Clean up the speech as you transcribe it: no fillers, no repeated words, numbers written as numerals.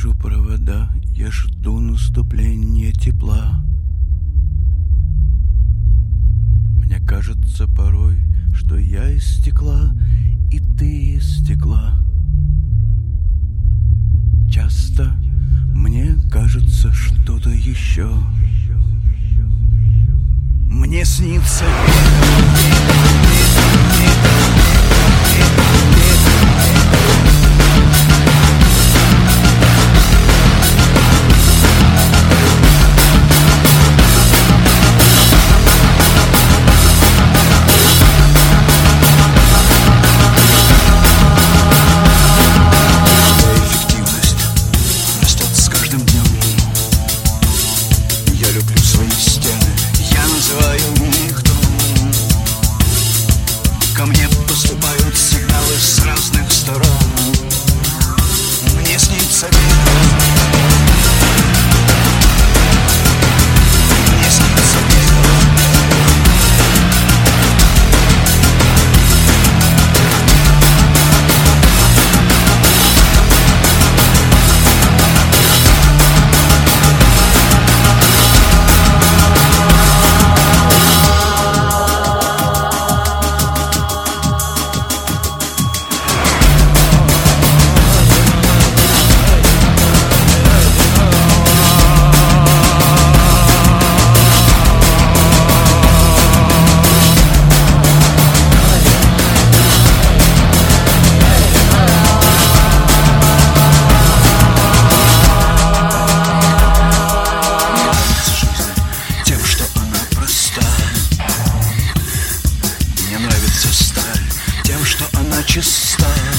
вижу провода, я жду наступления тепла. Мне кажется порой, что я из стекла, и ты из стекла. Часто мне кажется что-то еще. Мне снится ко мне поступают сигналы с разных сторон. Мне снится мне снится тем, что она чиста.